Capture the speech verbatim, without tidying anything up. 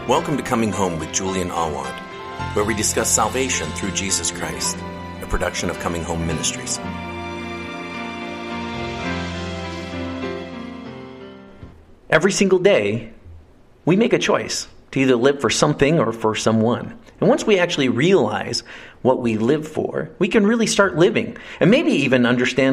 Welcome to Coming Home with Julian Awad, where we discuss salvation through Jesus Christ, a production of Coming Home Ministries. Every single day, we make a choice to either live for something or for someone. And once we actually realize what we live for, we can really start living and maybe even understand